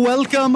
Welcome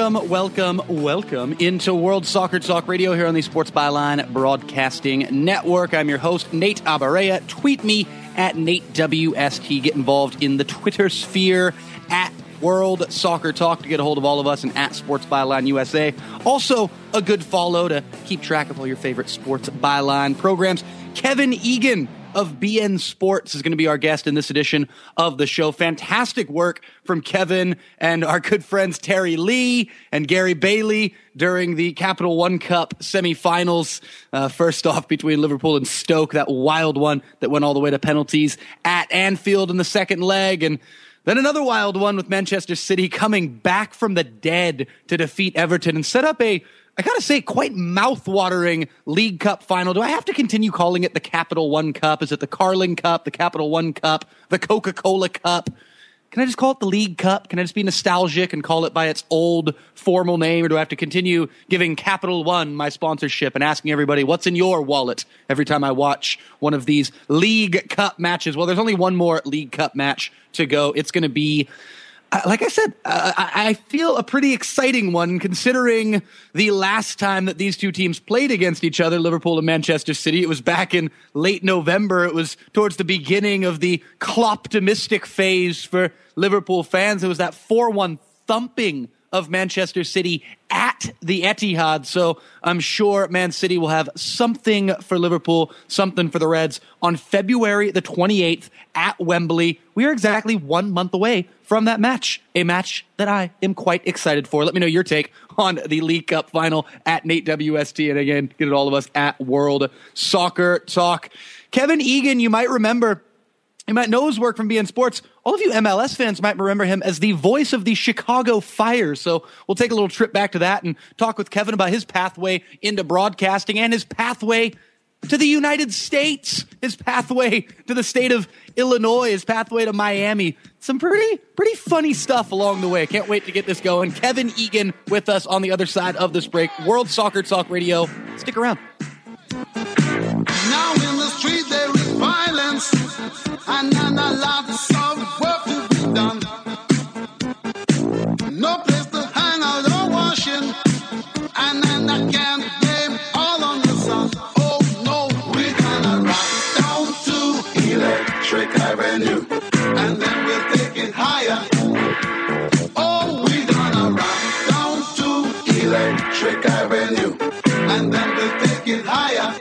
into World Soccer Talk Radio here on the Sports Byline Broadcasting Network. I'm your host, Nate Abaurrea. Tweet me at NateWST. Get involved in the Twitter sphere at World Soccer Talk to get a hold of all of us, and at Sports Byline USA. Also, a good follow to keep track of all your favorite Sports Byline programs. Kevin Egan of BN Sports is going to be our guest in this edition of the show. Fantastic work from Kevin and our good friends Terry Lee and Gary Bailey during the Capital One Cup semifinals. First off, between Liverpool and Stoke, that wild one that went all the way to penalties at Anfield in the second leg, and then another wild one with Manchester City coming back from the dead to defeat Everton and set up a, I gotta say, quite mouth-watering League Cup final. Do I have to continue calling it the Capital One Cup? Is it the Carling Cup, the Capital One Cup, the Coca-Cola Cup? Can I just call it the League Cup? Can I just be nostalgic and call it by its old formal name? Or do I have to continue giving Capital One my sponsorship and asking everybody, what's in your wallet every time I watch one of these League Cup matches? Well, there's only one more League Cup match to go. It's going to be, like I said, I feel a pretty exciting one considering the last time that these two teams played against each other, Liverpool and Manchester City. It was back in late November. It was towards the beginning of the Klopp-optimistic phase for Liverpool fans. It was that 4-1 thumping of Manchester City at the Etihad. So I'm sure Man City will have something for Liverpool, something for the Reds on February the 28th at Wembley. We are exactly 1 month away from that match, a match that I am quite excited for. Let me know your take on the League Cup final at Nate WST. And again, get it all of us at World Soccer Talk. Kevin Egan, you might remember, you might know his work from BN Sports. All of you MLS fans might remember him as the voice of the Chicago Fire. So we'll take a little trip back to that and talk with Kevin about his pathway into broadcasting and his pathway to the United States, his pathway to the state of Illinois, his pathway to Miami. Some pretty funny stuff along the way. Can't wait to get this going. Kevin Egan with us on the other side of this break. World Soccer Talk Radio. Stick around. Now in the street there is violence, and a lot of work to be done. No place to hang out or wash in, and then I can't blame all on the sun. Oh no, we're gonna rock down to Electric Avenue, and then we'll take it higher. Oh, we're gonna rock down to Electric Avenue, and then we'll take it higher.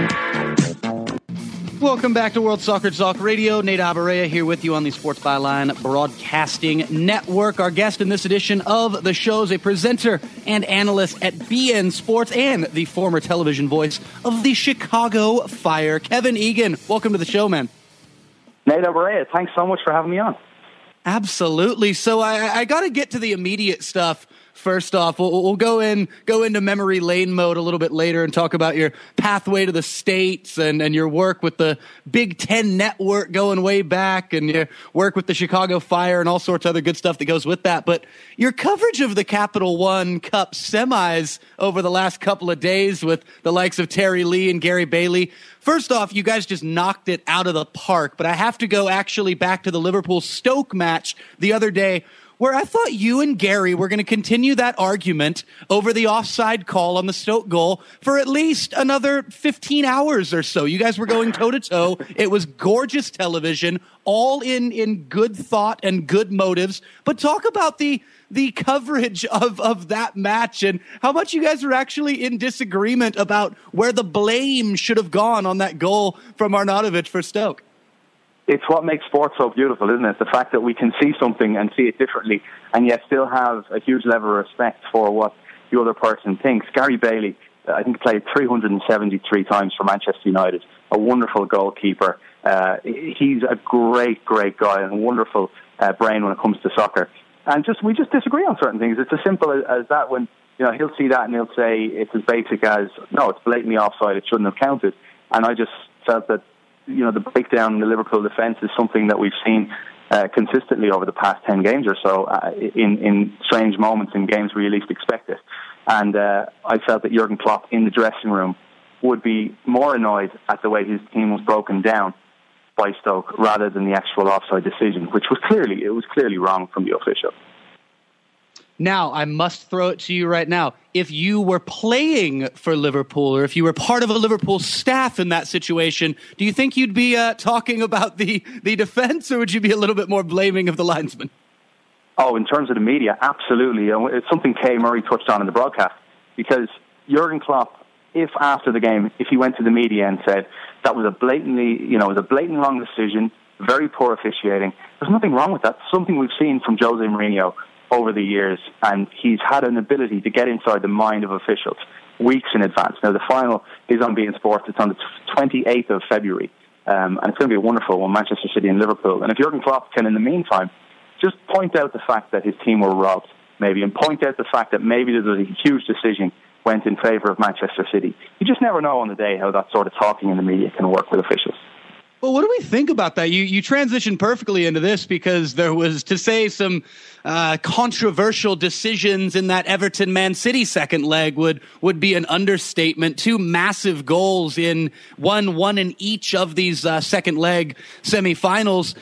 Welcome back to World Soccer Talk Radio. Nate Abaurrea here with you on the Sports Byline Broadcasting Network. Our guest in this edition of the show is a presenter and analyst at BN Sports and the former television voice of the Chicago Fire, Kevin Egan. Welcome to the show, man. Nate Abaurrea, thanks so much for having me on. Absolutely. So I got to get to the immediate stuff. First off, we'll go into memory lane mode a little bit later and talk about your pathway to the States and your work with the Big Ten Network going way back and your work with the Chicago Fire and all sorts of other good stuff that goes with that. But your coverage of the Capital One Cup semis over the last couple of days with the likes of Terry Lee and Gary Bailey, first off, you guys just knocked it out of the park. But I have to go actually back to the Liverpool-Stoke match the other day, where I thought you and Gary were going to continue that argument over the offside call on the Stoke goal for at least another 15 hours or so. You guys were going toe-to-toe. It was gorgeous television, all in good thought and good motives. But talk about the coverage of that match and how much you guys were actually in disagreement about where the blame should have gone on that goal from Arnautovic for Stoke. It's what makes sports so beautiful, isn't it? The fact that we can see something and see it differently and yet still have a huge level of respect for what the other person thinks. Gary Bailey, I think, played 373 times for Manchester United, a wonderful goalkeeper. He's a great guy and a wonderful brain when it comes to soccer. And we just disagree on certain things. It's as simple as that. When he'll see that and he'll say it's as basic as, no, it's blatantly offside, it shouldn't have counted. And I just felt that the breakdown in the Liverpool defence is something that we've seen consistently over the past 10 games or so in strange moments in games where you least expect it. And I felt that Jurgen Klopp in the dressing room would be more annoyed at the way his team was broken down by Stoke rather than the actual offside decision, which was clearly wrong from the official. Now, I must throw it to you right now. If you were playing for Liverpool, or if you were part of a Liverpool staff in that situation, do you think you'd be talking about the defense, or would you be a little bit more blaming of the linesman? Oh, in terms of the media, absolutely. It's something Kay Murray touched on in the broadcast, because Jurgen Klopp, if after the game, if he went to the media and said that was a blatant wrong decision, very poor officiating, there's nothing wrong with that. Something we've seen from Jose Mourinho over the years, and he's had an ability to get inside the mind of officials weeks in advance. Now, the final is on beIN Sports. It's on the 28th of February, and it's going to be a wonderful one, Manchester City and Liverpool. And if Jurgen Klopp can, in the meantime, just point out the fact that his team were robbed, maybe, and point out the fact that maybe there was a huge decision went in favour of Manchester City. You just never know on the day how that sort of talking in the media can work with officials. Well, what do we think about that? You transitioned perfectly into this, because there was, to say, some controversial decisions in that Everton-Man City second leg would be an understatement. Two massive goals in one in each of these second leg semifinals.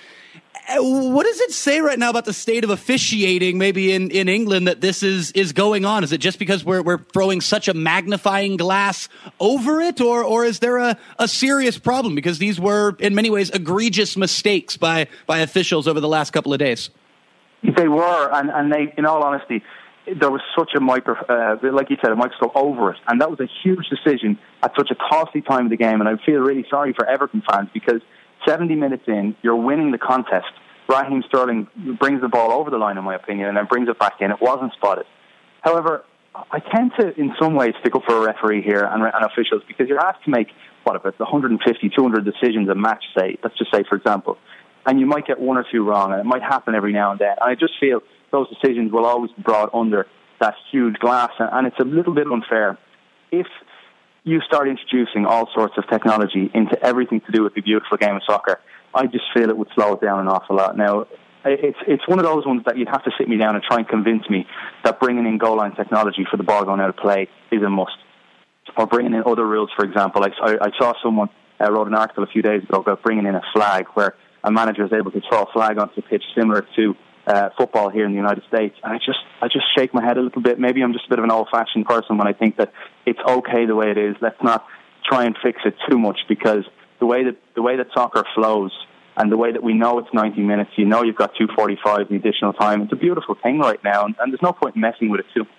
What does it say right now about the state of officiating, maybe in England, that this is going on? Is it just because we're throwing such a magnifying glass over it, or is there a serious problem? Because these were, in many ways, egregious mistakes by officials over the last couple of days. They were, and they, in all honesty, there was such a like you said, a microscope over it, and that was a huge decision at such a costly time of the game. And I feel really sorry for Everton fans, because 70 minutes in, you're winning the contest. Raheem Sterling brings the ball over the line, in my opinion, and then brings it back in. It wasn't spotted. However, I tend to, in some ways, stick up for a referee here and officials, because you're asked to make, about 150, 200 decisions a match, let's just say, for example, and you might get one or two wrong, and it might happen every now and then. And I just feel those decisions will always be brought under that huge glass, and it's a little bit unfair. If you start introducing all sorts of technology into everything to do with the beautiful game of soccer, I just feel it would slow it down an awful lot. Now, it's one of those ones that you'd have to sit me down and try and convince me that bringing in goal line technology for the ball going out of play is a must. Or bringing in other rules, for example. I saw someone wrote an article a few days ago about bringing in a flag, where a manager is able to throw a flag onto the pitch similar to football here in the United States. And I just shake my head a little bit. Maybe I'm just a bit of an old-fashioned person when I think that it's okay the way it is. Let's not try and fix it too much, because the way that soccer flows and the way that we know it's 90 minutes, you've got 2:45 in additional time. It's a beautiful thing right now, and there's no point in messing with it too much.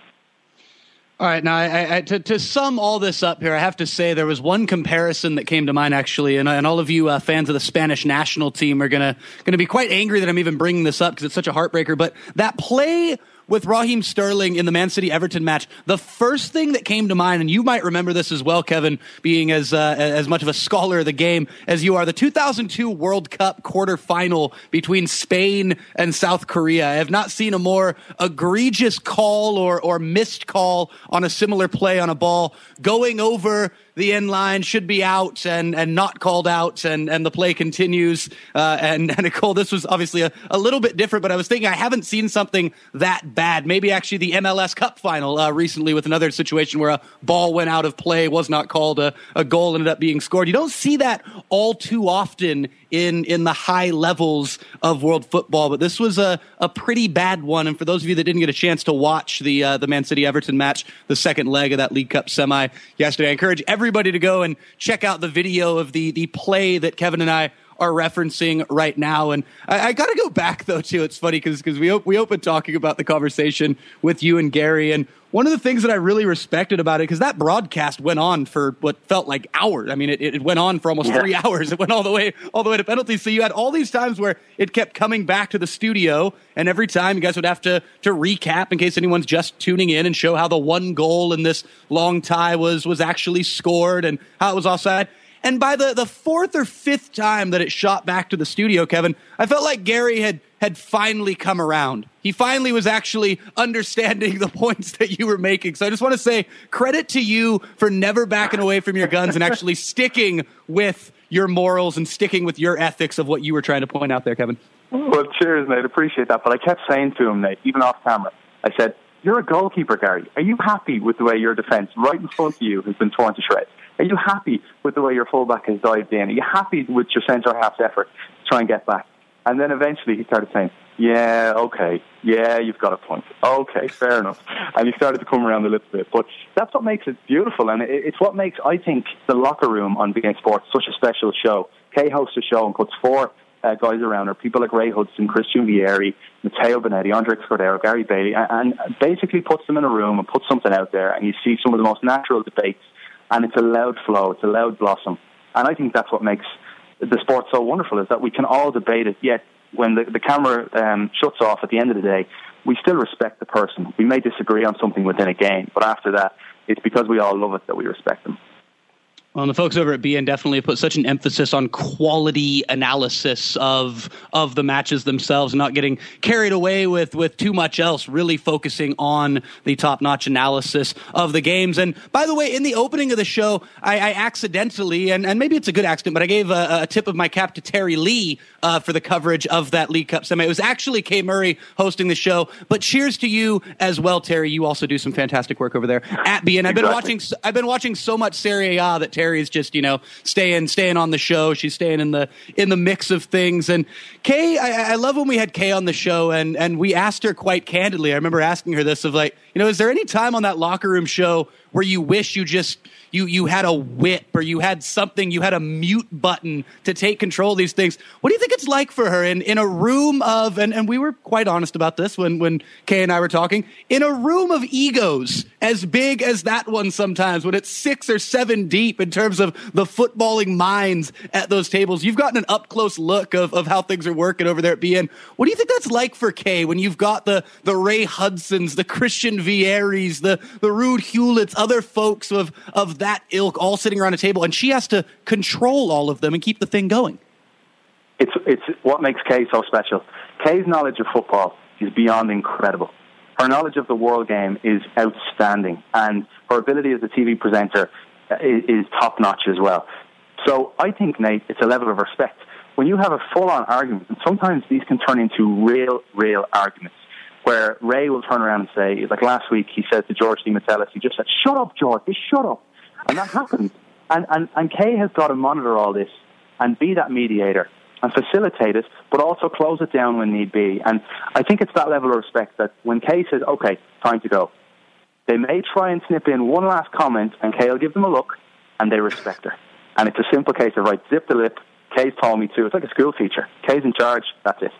All right, now to sum all this up here, I have to say there was one comparison that came to mind, actually, and all of you fans of the Spanish national team are gonna be quite angry that I'm even bringing this up, because it's such a heartbreaker. But that play with Raheem Sterling in the Man City-Everton match, the first thing that came to mind, and you might remember this as well, Kevin, being as much of a scholar of the game as you are, the 2002 World Cup quarterfinal between Spain and South Korea. I have not seen a more egregious call or missed call on a similar play on a ball going over the end line, should be out and not called out, and the play continues. And Nicole, this was obviously a little bit different, but I was thinking I haven't seen something that bad. Maybe actually the MLS Cup final recently, with another situation where a ball went out of play, was not called, a goal ended up being scored. You don't see that all too often in the high levels of world football, but this was a pretty bad one. And for those of you that didn't get a chance to watch the Man City-Everton match, the second leg of that League Cup semi yesterday, I encourage everybody to go and check out the video of the play that Kevin and I are referencing right now. And I got to go back, though, too. It's funny because we opened talking about the conversation with you and Gary, and one of the things that I really respected about it, because that broadcast went on for what felt like hours. I mean, it went on for almost 3 hours. It went all the way to penalties. So you had all these times where it kept coming back to the studio, and every time you guys would have to recap in case anyone's just tuning in and show how the one goal in this long tie was actually scored and how it was offside. And by the fourth or fifth time that it shot back to the studio, Kevin, I felt like Gary had finally come around. He finally was actually understanding the points that you were making. So I just want to say credit to you for never backing away from your guns and actually sticking with your morals and sticking with your ethics of what you were trying to point out there, Kevin. Well, cheers, mate. Appreciate that. But I kept saying to him, Nate, even off camera, I said, you're a goalkeeper, Gary. Are you happy with the way your defence right in front of you has been torn to shreds? Are you happy with the way your fullback has dived in? Are you happy with your centre-half's effort to try and get back? And then eventually he started saying, Yeah, okay. Yeah, you've got a point. Okay, fair enough. And you started to come around a little bit. But that's what makes it beautiful. And it's what makes, I think, the locker room on beIN Sports such a special show. Kay hosts a show and puts four guys around her, people like Ray Hudson, Christian Vieri, Matteo Bonetti, Andre Scordero, Gary Bailey, and basically puts them in a room and puts something out there, and you see some of the most natural debates, and it's a loud flow, it's a loud blossom. And I think that's what makes the sport so wonderful, is that we can all debate it, yet when the camera shuts off at the end of the day, we still respect the person. We may disagree on something within a game, but after that, it's because we all love it that we respect them. Well, the folks over at beIN definitely put such an emphasis on quality analysis of the matches themselves, not getting carried away with too much else, really focusing on the top-notch analysis of the games. And by the way, in the opening of the show, I accidentally, and maybe it's a good accident, but I gave a tip of my cap to Terry Lee for the coverage of that League Cup semi. It was actually Kay Murray hosting the show, but cheers to you as well, Terry. You also do some fantastic work over there at beIN. Exactly. I've been watching so much Serie A that Terry is just, staying on the show. She's staying in the mix of things. And Kay, I love when we had Kay on the show and we asked her quite candidly. I remember asking her this of is there any time on that locker room show where you wish you had a whip or you had something, you had a mute button to take control of these things? What do you think it's like for her in a room of, and we were quite honest about this when Kay and I were talking, in a room of egos as big as that one sometimes, when it's 6 or 7 deep in terms of the footballing minds at those tables? You've gotten an up-close look of how things are working over there at beIN. What do you think that's like for Kay when you've got the Ray Hudsons, the Christian Vieris, the Ruud Hewletts, other folks of that ilk all sitting around a table, and she has to control all of them and keep the thing going? It's what makes Kay so special. Kay's knowledge of football is beyond incredible. Her knowledge of the world game is outstanding, and her ability as a TV presenter is top-notch as well. So I think, Nate, it's a level of respect. When you have a full-on argument, and sometimes these can turn into real arguments, where Ray will turn around and say, like last week, he said to George DiMatteis, he just said, "Shut up, George, just shut up." And that happens. And Kay has got to monitor all this and be that mediator and facilitate it, but also close it down when need be. And I think it's that level of respect that when Kay says, "Okay, time to go," they may try and snip in one last comment, and Kay will give them a look, and they respect her. And it's a simple case of, right, zip the lip. Kay's told me to. It's like a school teacher. Kay's in charge. That's it.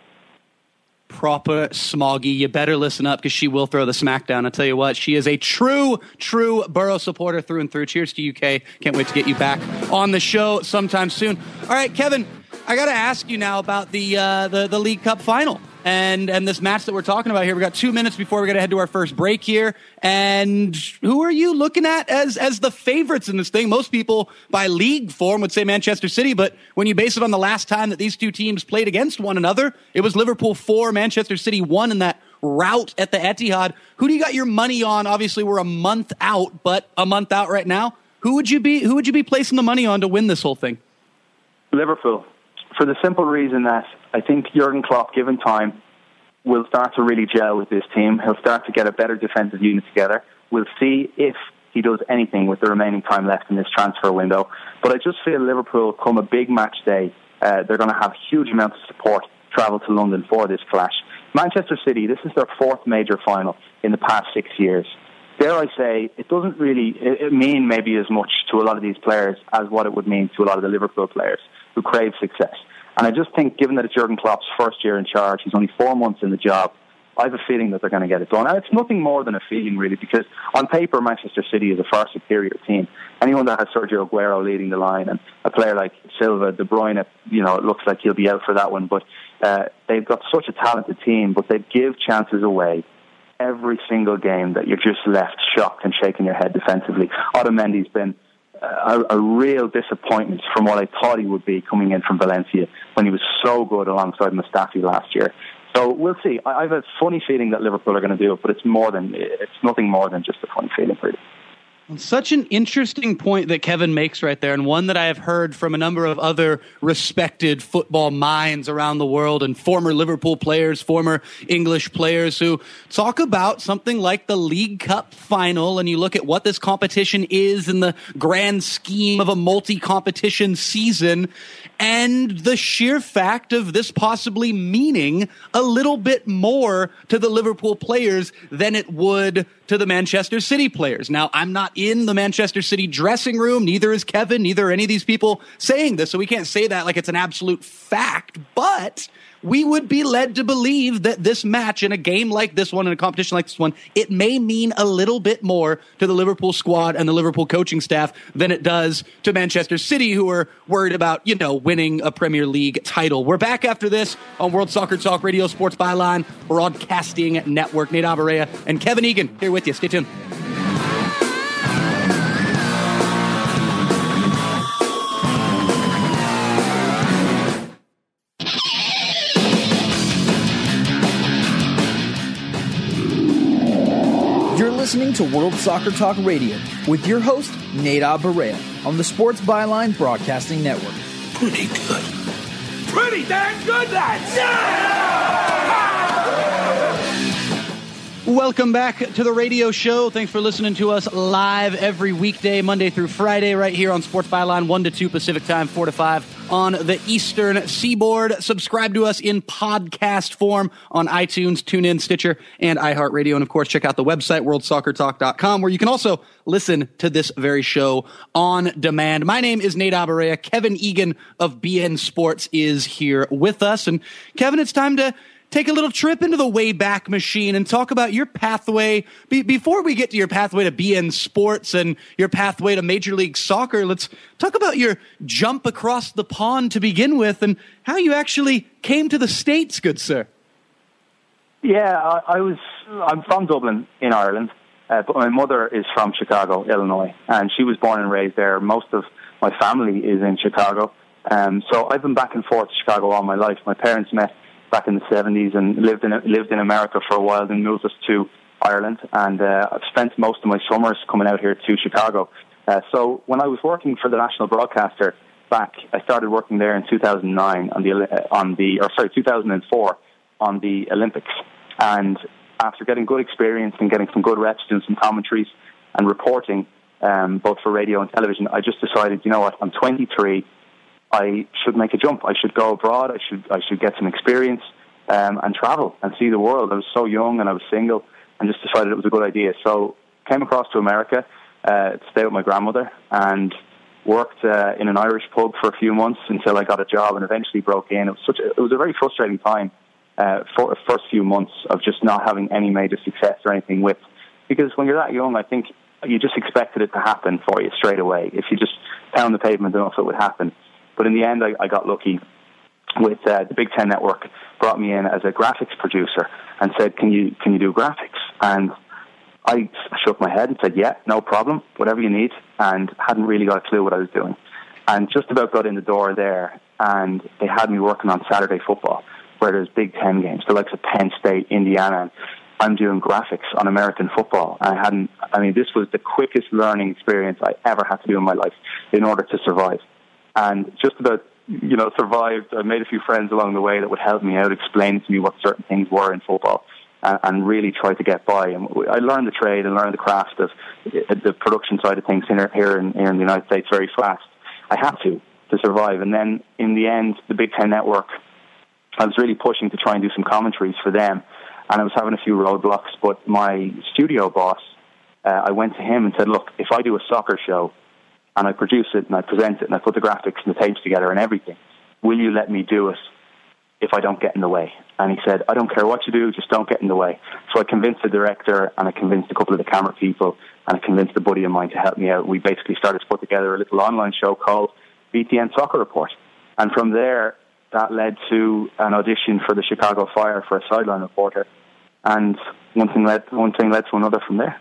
Proper Smoggy. You better listen up because she will throw the smackdown. I tell you what, she is a true Borough supporter through and through. Cheers to you, Kay. Can't wait to get you back on the show sometime soon. All right, Kevin, I got to ask you now about the League Cup final and this match that we're talking about here. We got 2 minutes before we're going to head to our first break here. And who are you looking at as the favorites in this thing? Most people by league form would say Manchester City, but when you base it on the last time that these two teams played against one another, it was Liverpool 4, Manchester City 1 in that rout at the Etihad. Who do you got your money on? Obviously, we're a month out, but a month out right now. Who would you be placing the money on to win this whole thing? Liverpool, for the simple reason that I think Jurgen Klopp, given time, will start to really gel with this team. He'll start to get a better defensive unit together. We'll see if he does anything with the remaining time left in this transfer window. But I just feel Liverpool, come a big match day, they're going to have huge amounts of support travel to London for this clash. Manchester City, this is their 4th major final in the past 6 years. Dare I say, it doesn't really mean maybe as much to a lot of these players as what it would mean to a lot of the Liverpool players who crave success. And I just think, given that it's Jurgen Klopp's first year in charge, he's only 4 months in the job, I have a feeling that they're going to get it done. And it's nothing more than a feeling, really, because on paper, Manchester City is a far superior team. Anyone that has Sergio Aguero leading the line and a player like Silva, De Bruyne, it looks like he'll be out for that one. But they've got such a talented team, but they give chances away every single game that you're just left shocked and shaking your head defensively. Otamendi's been a real disappointment from what I thought he would be coming in from Valencia when he was so good alongside Mustafi last year. So we'll see. I have a funny feeling that Liverpool are going to do it, but it's nothing more than just a funny feeling, really. Such an interesting point that Kevin makes right there, and one that I have heard from a number of other respected football minds around the world and former Liverpool players, former English players who talk about something like the League Cup final, and you look at what this competition is in the grand scheme of a multi-competition season, and the sheer fact of this possibly meaning a little bit more to the Liverpool players than it would to the Manchester City players. Now, I'm not in the Manchester City dressing room, neither is Kevin, neither are any of these people saying this, so we can't say that like it's an absolute fact, but we would be led to believe that this match in a game like this one, in a competition like this one, it may mean a little bit more to the Liverpool squad and the Liverpool coaching staff than it does to Manchester City, who are worried about, winning a Premier League title. We're back after this on World Soccer Talk Radio Sports Byline Broadcasting Network. Nate Abaurrea and Kevin Egan here with you. Stay tuned. Listening to World Soccer Talk Radio with your host, Nate Abaurrea, on the Sports Byline Broadcasting Network. Pretty good. Pretty damn good, lads! Welcome back to the radio show. Thanks for listening to us live every weekday, Monday through Friday, right here on Sports Byline, 1 to 2 Pacific Time, 4 to 5 on the Eastern Seaboard. Subscribe to us in podcast form on iTunes, TuneIn, Stitcher, and iHeartRadio. And, of course, check out the website, worldsoccertalk.com, where you can also listen to this very show on demand. My name is Nate Abaurrea. Kevin Egan of BN Sports is here with us. And, Kevin, it's time to take a little trip into the Wayback Machine and talk about your pathway. Before we get to your pathway to BN Sports and your pathway to Major League Soccer, let's talk about your jump across the pond to begin with and how you actually came to the States, good sir. Yeah, I'm from Dublin in Ireland, but my mother is from Chicago, Illinois, and she was born and raised there. Most of my family is in Chicago. So I've been back and forth to Chicago all my life. My parents met back in the 70s and lived in America for a while, then moved us to Ireland, and I've spent most of my summers coming out here to Chicago. So when I was working for the national broadcaster back, I started working there in 2009 2004 on the Olympics, and after getting good experience and getting some good reps, doing some commentaries and reporting, both for radio and television, I just decided, you know what, I'm 23. I should make a jump. I should go abroad. I should get some experience and travel and see the world. I was so young and I was single and just decided it was a good idea. So came across to America to stay with my grandmother and worked in an Irish pub for a few months until I got a job and eventually broke in. It was a very frustrating time for the first few months of just not having any major success or anything with, because when you're that young, I think you just expected it to happen for you straight away. If you just pound the pavement enough, it would happen. But in the end, I got lucky with the Big Ten Network, brought me in as a graphics producer and said, can you do graphics? And I shook my head and said, yeah, no problem, whatever you need, and hadn't really got a clue what I was doing. And just about got in the door there, and they had me working on Saturday football, where there's Big Ten games, the likes of Penn State, Indiana, and I'm doing graphics on American football. This was the quickest learning experience I ever had to do in my life in order to survive. And just about, survived. I made a few friends along the way that would help me out, explain to me what certain things were in football, and really try to get by. And I learned the trade and learned the craft of the production side of things here in the United States very fast. I had to survive. And then in the end, the Big Ten Network, I was really pushing to try and do some commentaries for them. And I was having a few roadblocks, but my studio boss, I went to him and said, look, if I do a soccer show, and I produce it, and I present it, and I put the graphics and the tapes together and everything, will you let me do it if I don't get in the way? And he said, I don't care what you do, just don't get in the way. So I convinced the director, and I convinced a couple of the camera people, and I convinced a buddy of mine to help me out. We basically started to put together a little online show called BTN Soccer Report. And from there, that led to an audition for the Chicago Fire for a sideline reporter. And one thing led to another from there.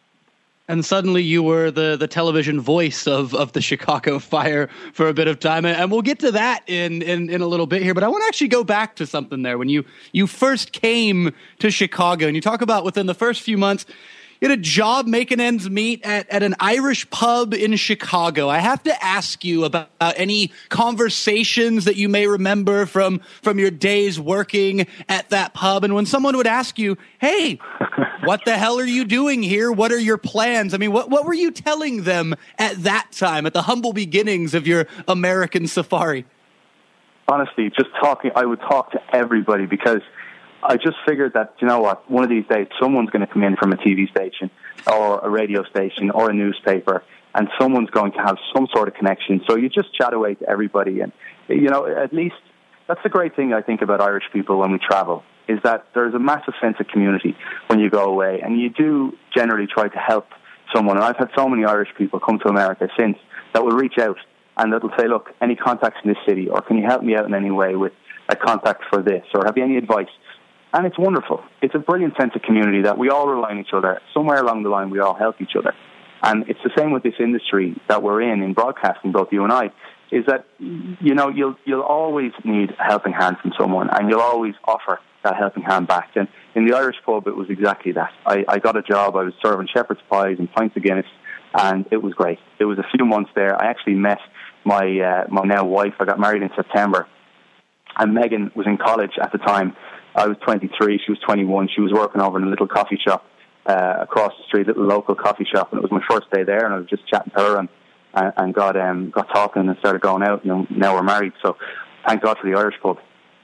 And suddenly you were the television voice of the Chicago Fire for a bit of time. And we'll get to that in a little bit here. But I want to actually go back to something there. When you first came to Chicago, and you talk about within the first few months, you had a job making ends meet at an Irish pub in Chicago. I have to ask you about any conversations that you may remember from your days working at that pub. And when someone would ask you, hey, what the hell are you doing here? What are your plans? I mean, what were you telling them at that time, at the humble beginnings of your American safari? Honestly, I would talk to everybody, because I just figured that, you know what, one of these days someone's going to come in from a TV station or a radio station or a newspaper, and someone's going to have some sort of connection. So you just chat away to everybody. And, you know, at least that's the great thing I think about Irish people when we travel, is that there's a massive sense of community when you go away, and you do generally try to help someone. And I've had so many Irish people come to America since that will reach out and that'll say, look, any contacts in this city, or can you help me out in any way with a contact for this, or have you any advice? And it's wonderful. It's a brilliant sense of community that we all rely on each other. Somewhere along the line, we all help each other. And it's the same with this industry that we're in broadcasting, both you and I, is that, you know, you'll always need a helping hand from someone, and you'll always offer that helping hand back. And in the Irish pub, it was exactly that. I got a job. I was serving shepherd's pies and pints of Guinness, and it was great. It was a few months there. I actually met my now wife. I got married in September, and Megan was in college at the time. I was 23, she was 21. She was working over in a little coffee shop across the street, a little local coffee shop, and it was my first day there, and I was just chatting to her and got talking and started going out, and now we're married. So thank God for the Irish pub.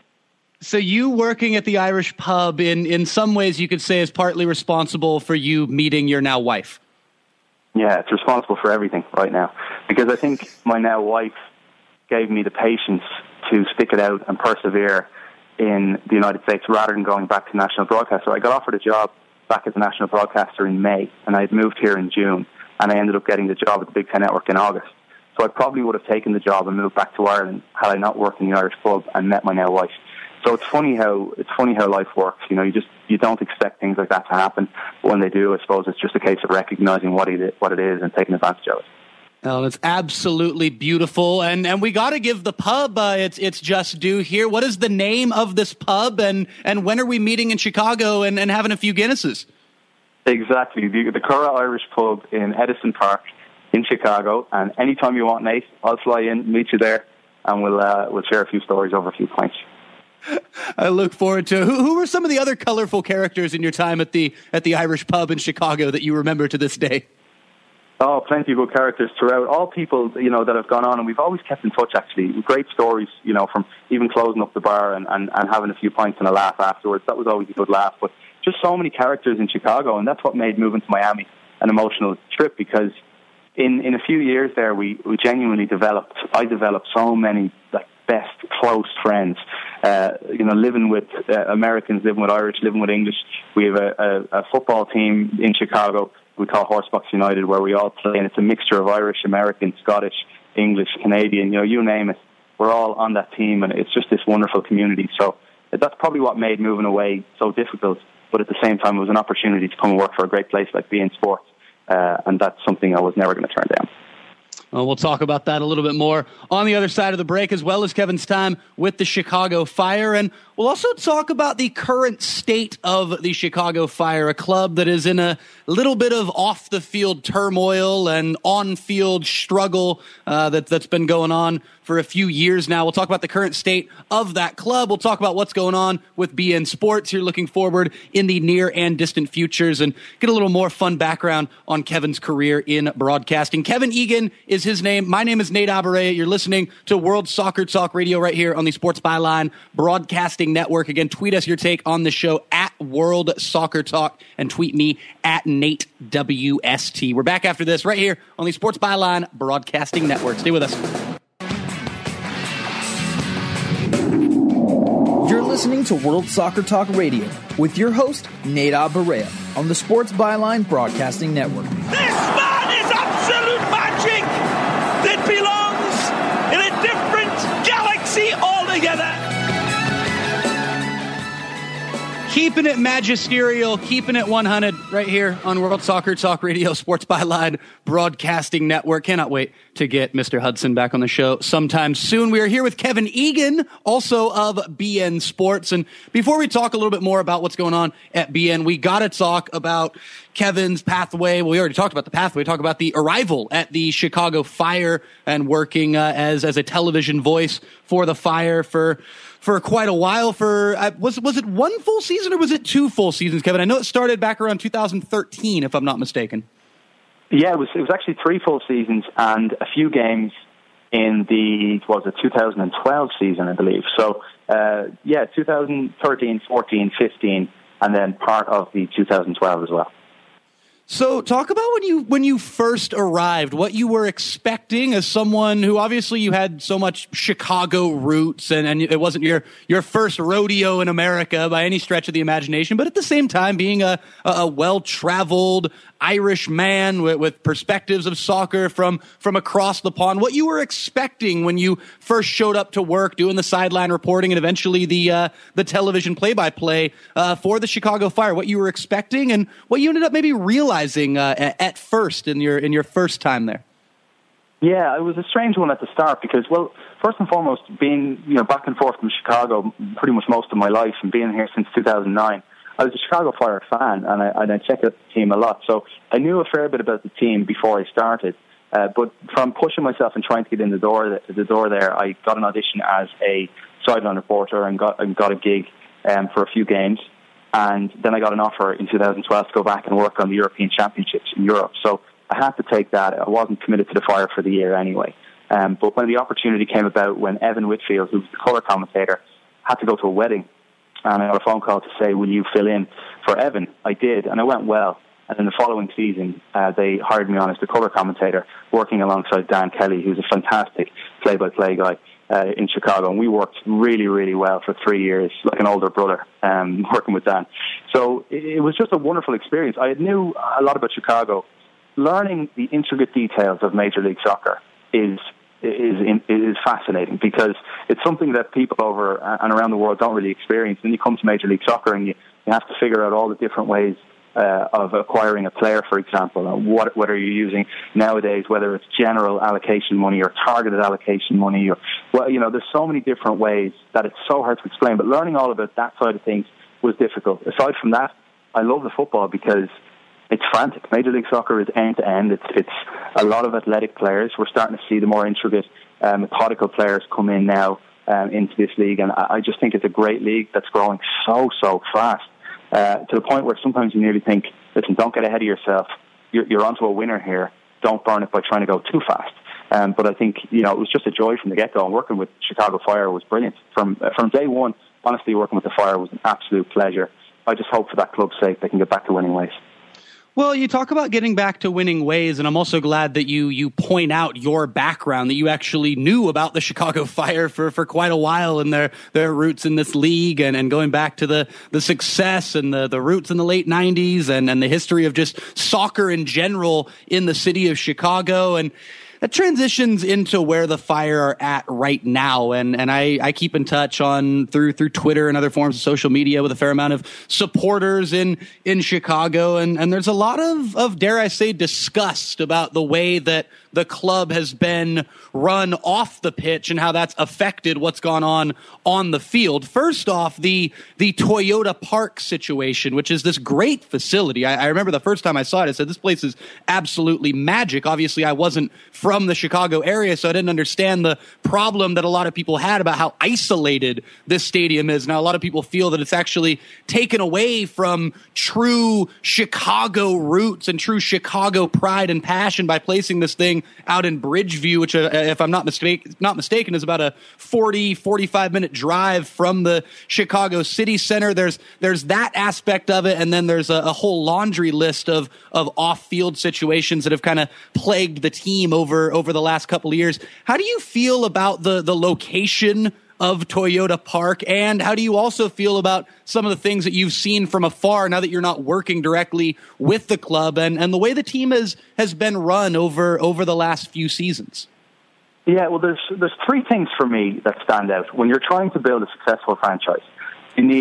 So you working at the Irish pub, in some ways you could say, is partly responsible for you meeting your now wife. Yeah, it's responsible for everything right now, because I think my now wife gave me the patience to stick it out and persevere in the United States rather than going back to national broadcaster. I got offered a job back as a national broadcaster in May, and I had moved here in June, and I ended up getting the job at the Big Ten Network in August. So I probably would have taken the job and moved back to Ireland had I not worked in the Irish pub and met my now wife. So it's funny how life works. You know, you don't expect things like that to happen, but when they do, I suppose it's just a case of recognizing what it is and taking advantage of it. Well, it's absolutely beautiful, and we got to give the pub its just due here. What is the name of this pub, and when are we meeting in Chicago and having a few Guinnesses? Exactly, the Curragh Irish Pub in Edison Park in Chicago. And anytime you want, Nate, I'll fly in, meet you there, and we'll share a few stories over a few pints. I look forward to. Who were some of the other colorful characters in your time at the Irish Pub in Chicago that you remember to this day? Oh, plenty of good characters throughout. All people, you know, that have gone on, and we've always kept in touch, actually. Great stories, you know, from even closing up the bar and having a few pints and a laugh afterwards. That was always a good laugh. But just so many characters in Chicago, and that's what made moving to Miami an emotional trip, because in a few years there, I developed so many, like, best close friends, you know, living with Americans, living with Irish, living with English. We have a football team in Chicago we call Horsebox United, where we all play, and it's a mixture of Irish, American, Scottish, English, Canadian, you know, you name it. We're all on that team, and it's just this wonderful community. So that's probably what made moving away so difficult, but at the same time it was an opportunity to come and work for a great place like beIN Sports, and that's something I was never going to turn down. Well, we'll talk about that a little bit more on the other side of the break, as well as Kevin's time with the Chicago Fire. And we'll also talk about the current state of the Chicago Fire, a club that is in a little bit of off-the-field turmoil and on-field struggle that's been going on for a few years now. We'll talk about the current state of that club. We'll talk about what's going on with beIN Sports here looking forward in the near and distant futures, and get a little more fun background on Kevin's career in broadcasting. Kevin Egan is his name. My name is Nate Abaurrea. You're listening to World Soccer Talk Radio right here on the Sports Byline Broadcasting Network. Again, tweet us your take on the show at World Soccer Talk, and tweet me at Nate WST. We're back after this right here on the Sports Byline Broadcasting Network. Stay with us. You're listening to World Soccer Talk Radio with your host, Nate Abaurrea, on the Sports Byline Broadcasting Network. This man is absolute magic that belongs in a different galaxy altogether. Keeping it magisterial, keeping it 100 right here on World Soccer Talk Radio, Sports Byline Broadcasting Network. Cannot wait to get Mr. Hudson back on the show sometime soon. We are here with Kevin Egan, also of BN Sports. And before we talk a little bit more about what's going on at BN, we got to talk about Kevin's pathway. Well, we already talked about the pathway. Talk about the arrival at the Chicago Fire and working as a television voice for the Fire for quite a while. Was it one full season or was it 2 full seasons, Kevin? I know it started back around 2013, if I'm not mistaken. Yeah, it was actually 3 full seasons and a few games in the 2012 season, I believe. So 2013, 14, 15, and then part of the 2012 as well. So talk about when you first arrived, what you were expecting as someone who obviously you had so much Chicago roots and it wasn't your first rodeo in America by any stretch of the imagination, but at the same time being a well-traveled Irish man with perspectives of soccer from across the pond, what you were expecting when you first showed up to work doing the sideline reporting and eventually the television play-by-play for the Chicago Fire, what you were expecting and what you ended up maybe realizing at first in your first time there. Yeah, it was a strange one at the start because, well, first and foremost, being back and forth from Chicago pretty much most of my life and being here since 2009, I was a Chicago Fire fan and I check out the team a lot. So I knew a fair bit about the team before I started. But from pushing myself and trying to get in the door there, I got an audition as a sideline reporter and got a gig for a few games. And then I got an offer in 2012 to go back and work on the European Championships in Europe. So I had to take that. I wasn't committed to the Fire for the year anyway. But when the opportunity came about, when Evan Whitfield, who was the colour commentator, had to go to a wedding, and I got a phone call to say, will you fill in for Evan? I did, and it went well. And then the following season, they hired me on as the colour commentator, working alongside Dan Kelly, who's a fantastic play-by-play guy in Chicago. And we worked really, really well for 3 years, like an older brother, working with Dan. So it was just a wonderful experience. I knew a lot about Chicago. Learning the intricate details of Major League Soccer is fascinating because it's something that people over and around the world don't really experience. Then you come to Major League Soccer and you have to figure out all the different ways of acquiring a player, for example, and what are you using nowadays, whether it's general allocation money or targeted allocation money, or there's so many different ways that it's so hard to explain. But learning all about that side of things was difficult. Aside from that, I love the football because it's frantic. Major League Soccer is end to end. It's a lot of athletic players. We're starting to see the more intricate, methodical players come in now into this league, and I just think it's a great league that's growing so fast. To the point where sometimes you nearly think, listen, don't get ahead of yourself. You're onto a winner here. Don't burn it by trying to go too fast. But I think, it was just a joy from the get-go. And working with Chicago Fire was brilliant. From day one, honestly, working with the Fire was an absolute pleasure. I just hope for that club's sake they can get back to winning ways. Well, you talk about getting back to winning ways, and I'm also glad that you point out your background, that you actually knew about the Chicago Fire for quite a while and their roots in this league and going back to the success and the roots in the late 90s and the history of just soccer in general in the city of Chicago. And that transitions into where the Fire are at right now. And I keep in touch through Twitter and other forms of social media with a fair amount of supporters in Chicago. And there's a lot of, dare I say, disgust about the way that the club has been run off the pitch and how that's affected what's gone on the field. First off, the Toyota Park situation, which is this great facility. I remember the first time I saw it, I said, this place is absolutely magic. Obviously, I wasn't from the Chicago area, so I didn't understand the problem that a lot of people had about how isolated this stadium is. Now, a lot of people feel that it's actually taken away from true Chicago roots and true Chicago pride and passion by placing this thing out in Bridgeview, which, if I'm not mistaken, is about a 45 minute drive from the Chicago city center. There's that aspect of it, and then there's a whole laundry list of off-field situations that have kind of plagued the team over the last couple of years. How do you feel about the location of Toyota Park, and how do you also feel about some of the things that you've seen from afar now that you're not working directly with the club and the way the team has been run over the last few seasons? Yeah, well, there's 3 things for me that stand out. When you're trying to build a successful franchise, you need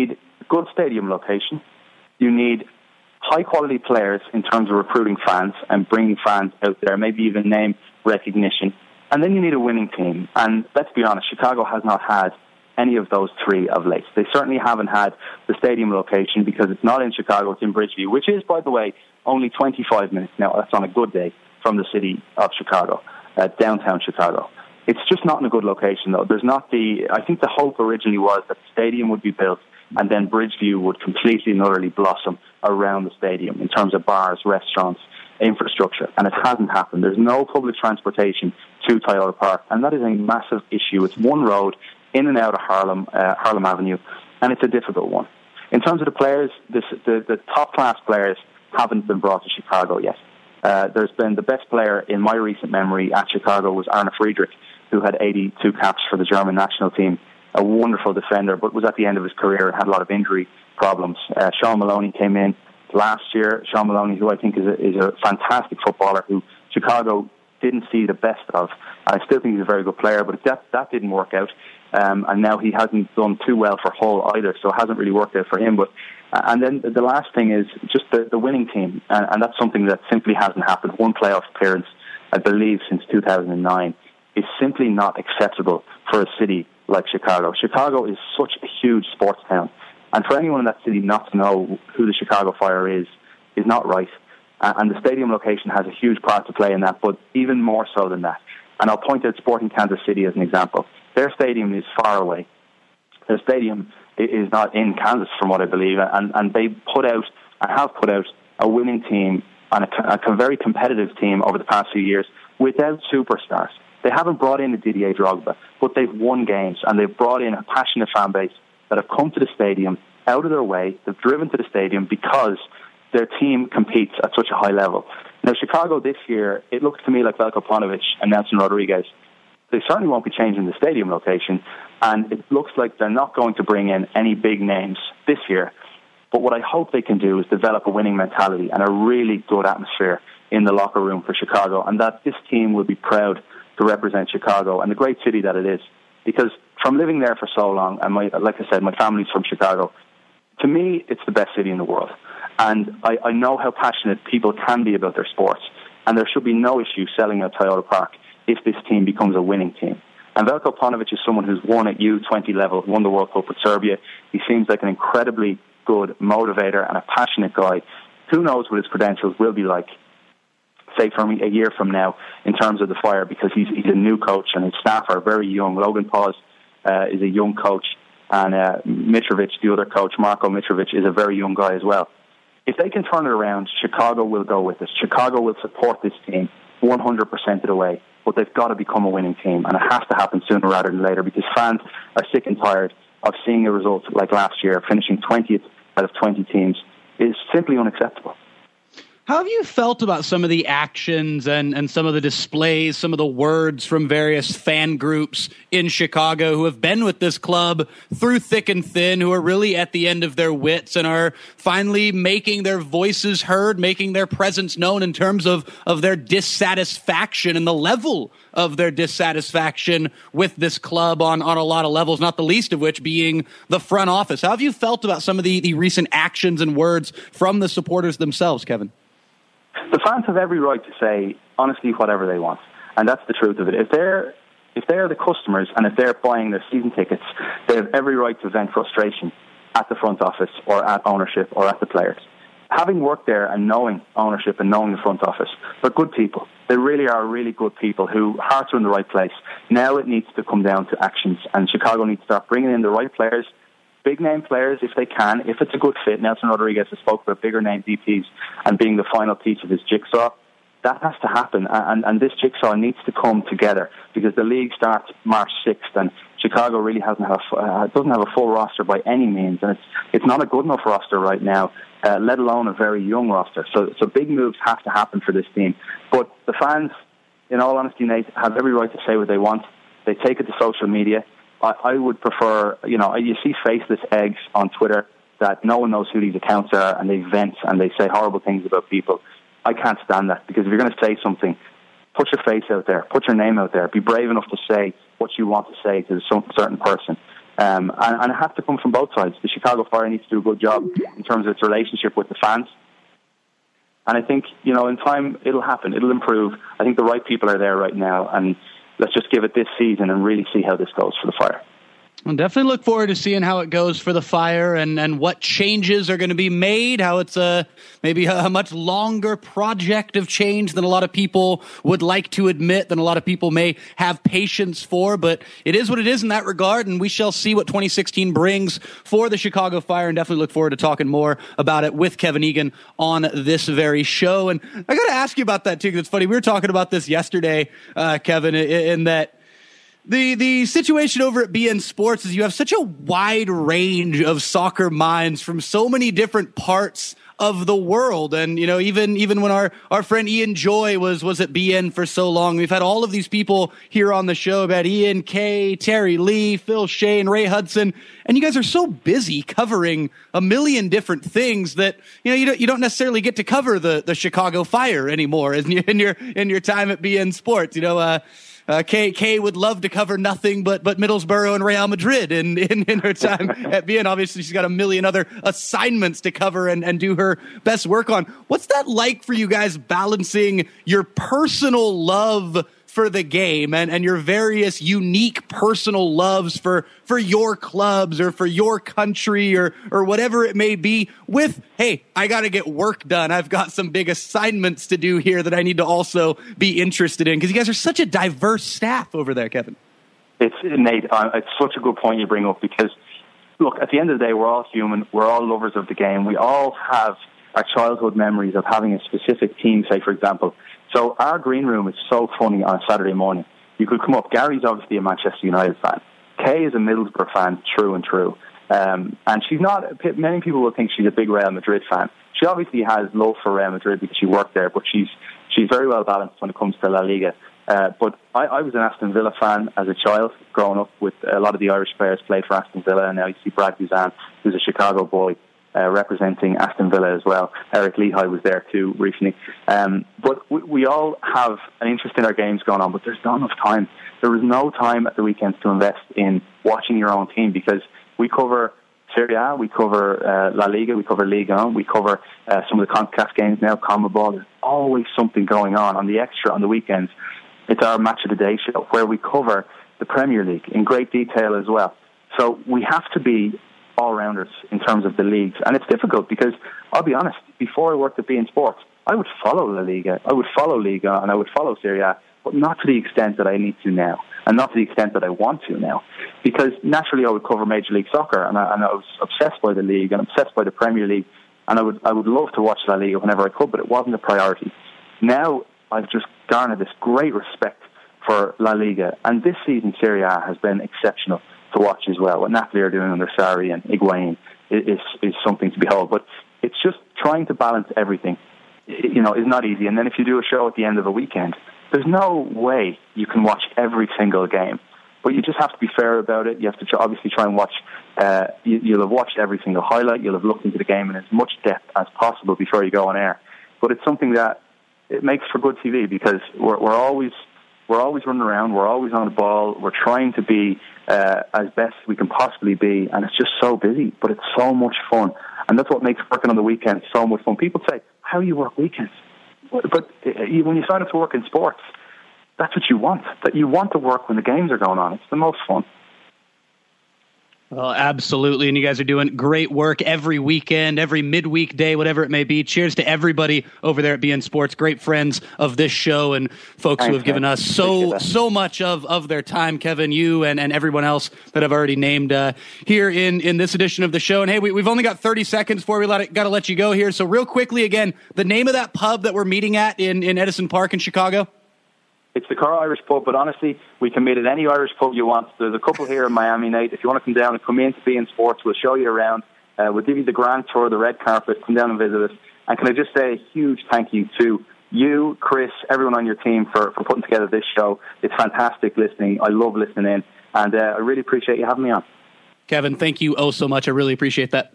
good stadium location. You need high-quality players in terms of recruiting fans and bringing fans out there, maybe even name recognition. And then you need a winning team. And let's be honest, Chicago has not had any of those three of late. They certainly haven't had the stadium location because it's not in Chicago, it's in Bridgeview, which is, by the way, only 25 minutes. Now, that's on a good day from the city of Chicago, downtown Chicago. It's just not in a good location, though. There's not I think the hope originally was that the stadium would be built and then Bridgeview would completely and utterly blossom around the stadium in terms of bars, restaurants, infrastructure, and it hasn't happened. There's no public transportation to Toyota Park, and that is a massive issue. It's one road in and out of Harlem Avenue, and it's a difficult one. In terms of the players, the top-class players haven't been brought to Chicago yet. There's been the best player in my recent memory at Chicago was Arne Friedrich, who had 82 caps for the German national team. A wonderful defender, but was at the end of his career and had a lot of injury problems. Sean Maloney came in last year. Sean Maloney, who I think is a fantastic footballer, who Chicago didn't see the best of. I still think he's a very good player, but that didn't work out. And now he hasn't done too well for Hull either, so it hasn't really worked out for him. But and then the last thing is just the winning team, and that's something that simply hasn't happened. One playoff appearance, I believe, since 2009 is simply not acceptable for a city like Chicago. Chicago is such a huge sports town, and for anyone in that city not to know who the Chicago Fire is not right. And the stadium location has a huge part to play in that, but even more so than that. And I'll point out Sporting Kansas City as an example. Their stadium is far away. Their stadium is not in Kansas, from what I believe, and they have put out a winning team and a very competitive team over the past few years without superstars. They haven't brought in a Didier Drogba, but they've won games, and they've brought in a passionate fan base that have come to the stadium out of their way. They've driven to the stadium because their team competes at such a high level. Now, Chicago this year, it looks to me like Veljko Paunovic and Nelson Rodriguez. They certainly won't be changing the stadium location, and it looks like they're not going to bring in any big names this year. But what I hope they can do is develop a winning mentality and a really good atmosphere in the locker room for Chicago, and that this team will be proud to represent Chicago and the great city that it is. Because from living there for so long, and like I said, my family's from Chicago, to me, it's the best city in the world. And I know how passionate people can be about their sports, and there should be no issue selling out Toyota Park if this team becomes a winning team. And Veljko Paunovic is someone who's won at U20 level, won the World Cup with Serbia. He seems like an incredibly good motivator and a passionate guy. Who knows what his credentials will be like, say, for a year from now, in terms of the Fire, because he's a new coach and his staff are very young. Logan Paus is a young coach, and Mitrovic, the other coach, Marko Mitrovic, is a very young guy as well. If they can turn it around, Chicago will go with it. Chicago will support this team 100% of the way, but they've got to become a winning team, and it has to happen sooner rather than later, because fans are sick and tired of seeing a result like last year, finishing 20th out of 20 teams, is simply unacceptable. How have you felt about some of the actions and some of the displays, some of the words from various fan groups in Chicago who have been with this club through thick and thin, who are really at the end of their wits and are finally making their voices heard, making their presence known in terms of their dissatisfaction and the level of their dissatisfaction with this club on a lot of levels, not the least of which being the front office? How have you felt about some of the recent actions and words from the supporters themselves, Kevin? The fans have every right to say, honestly, whatever they want. And that's the truth of it. If they're the customers and if they're buying their season tickets, they have every right to vent frustration at the front office or at ownership or at the players. Having worked there and knowing ownership and knowing the front office, they're good people. They really are really good people who hearts are in the right place. Now it needs to come down to actions, and Chicago needs to start bringing in the right players, big name players if they can, if it's a good fit. Nelson Rodriguez has spoke about bigger name DPs and being the final piece of his jigsaw. That has to happen, and this jigsaw needs to come together, because the league starts March 6th, and Chicago really doesn't have a full roster by any means, and it's not a good enough roster right now, let alone a very young roster. So big moves have to happen for this team. But the fans, in all honesty, Nate, have every right to say what they want. They take it to social media. I would prefer, you see faceless eggs on Twitter that no one knows who these accounts are, and they vent and they say horrible things about people. I can't stand that, because if you're going to say something, put your face out there, put your name out there, be brave enough to say what you want to say to some certain person. And it has to come from both sides. The Chicago Fire needs to do a good job in terms of its relationship with the fans. And I think, in time, it'll happen. It'll improve. I think the right people are there right now. And let's just give it this season and really see how this goes for the Fire. I'll definitely look forward to seeing how it goes for the Fire and what changes are going to be made, how it's maybe a much longer project of change than a lot of people would like to admit, than a lot of people may have patience for. But it is what it is in that regard, and we shall see what 2016 brings for the Chicago Fire, and definitely look forward to talking more about it with Kevin Egan on this very show. And I got to ask you about that, too, because it's funny. We were talking about this yesterday, Kevin, in that The situation over at BN Sports is you have such a wide range of soccer minds from so many different parts of the world. And, even when our friend Ian Joy was at BN for so long, we've had all of these people here on the show about Ian Kay, Terry Lee, Phil Shane, Ray Hudson. And you guys are so busy covering a million different things that, you don't necessarily get to cover the Chicago Fire anymore in your time at BN Sports. Kay would love to cover nothing but Middlesbrough and Real Madrid in her time at BN. Obviously, she's got a million other assignments to cover and do her best work on. What's that like for you guys, balancing your personal love for the game and your various unique personal loves for your clubs or for your country or whatever it may be with, hey, I got to get work done. I've got some big assignments to do here that I need to also be interested in, because you guys are such a diverse staff over there, Kevin. It's Nate. It's such a good point you bring up, because look, at the end of the day, we're all human. We're all lovers of the game. We all have our childhood memories of having a specific team, say, for example. So our green room is so funny on a Saturday morning. You could come up. Gary's obviously a Manchester United fan. Kay is a Middlesbrough fan, true and true. And she's not, many people will think she's a big Real Madrid fan. She obviously has love for Real Madrid because she worked there, but she's very well balanced when it comes to La Liga. But I was an Aston Villa fan as a child, growing up with a lot of the Irish players played for Aston Villa, and now you see Brad Guzan, who's a Chicago boy, representing Aston Villa as well. Eric Lehigh was there too recently. But we all have an interest in our games going on, but there's not enough time. There is no time at the weekends to invest in watching your own team, because we cover Serie A, we cover La Liga, we cover Liga 1, we cover some of the CONCACAF games now, CONMEBOL. There's always something going on the extra on the weekends. It's our Match of the Day show where we cover the Premier League in great detail as well. So we have to be all-rounders in terms of the leagues. And it's difficult because, I'll be honest, before I worked at BN Sports, I would follow La Liga, I would follow Liga, and I would follow Serie A, but not to the extent that I need to now, and not to the extent that I want to now. Because naturally I would cover Major League Soccer, and I was obsessed by the league, and obsessed by the Premier League, and I would love to watch La Liga whenever I could, but it wasn't a priority. Now I've just garnered this great respect for La Liga, and this season Serie A has been exceptional to watch as well. What Napoli are doing under Sarri and Higuain is something to behold. But it's just trying to balance everything, is not easy. And then if you do a show at the end of a weekend, there's no way you can watch every single game. But you just have to be fair about it. You have to obviously try and watch. You'll have watched every single highlight. You'll have looked into the game in as much depth as possible before you go on air. But it's something that it makes for good TV, because we're always running around. We're always on the ball. We're trying to be as best we can possibly be, and it's just so busy, but it's so much fun. And that's what makes working on the weekends so much fun. People say, how do you work weekends? But when you sign up to work in sports, that's what you want. That you want to work when the games are going on. It's the most fun. Well, absolutely. And you guys are doing great work every weekend, every midweek day, whatever it may be. Cheers to everybody over there at BN Sports. Great friends of this show and folks who have given us so much of their time. Kevin, you and everyone else that I've already named here in this edition of the show. And hey, we've only got 30 seconds before we got to let you go here. So real quickly, again, the name of that pub that we're meeting at in Edison Park in Chicago? It's the Car Irish Pub, but honestly, we can meet at any Irish pub you want. There's a couple here in Miami, Nate. If you want to come down and come in to BN Sports, we'll show you around. We'll give you the grand tour, the red carpet. Come down and visit us. And can I just say a huge thank you to you, Chris, everyone on your team for putting together this show. It's fantastic listening. I love listening in. And I really appreciate you having me on. Kevin, thank you so much. I really appreciate that.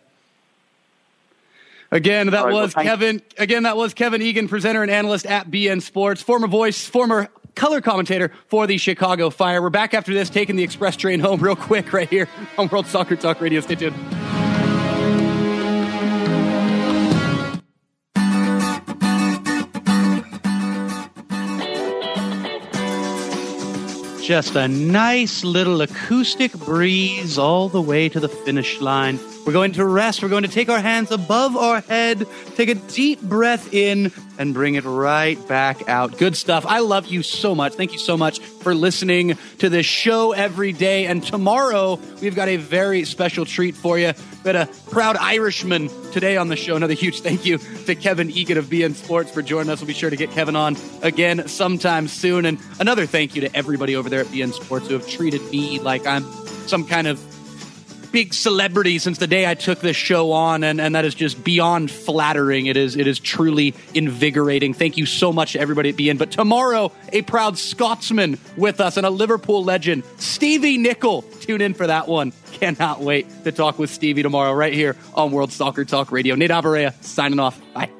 Again, that was Kevin Egan, presenter and analyst at BN Sports, former voice, former color commentator for the Chicago Fire. We're back after this, taking the express train home real quick right here on World Soccer Talk Radio. Stay tuned. Just a nice little acoustic breeze all the way to the finish line. We're going to rest. We're going to take our hands above our head, take a deep breath in, and bring it right back out. Good stuff. I love you so much. Thank you so much for listening to this show every day. And tomorrow, we've got a very special treat for you. We had a proud Irishman today on the show. Another huge thank you to Kevin Egan of BN Sports for joining us. We'll be sure to get Kevin on again sometime soon. And another thank you to everybody over there at BN Sports who have treated me like I'm some kind of big celebrity since the day I took this show on, and that is just beyond flattering. It is truly invigorating. Thank you so much to everybody at BN. But tomorrow, a proud Scotsman with us and a Liverpool legend, Stevie Nicol. Tune in for that one. Cannot wait to talk with Stevie tomorrow right here on World Soccer Talk Radio. Nate Abaurrea signing off. Bye.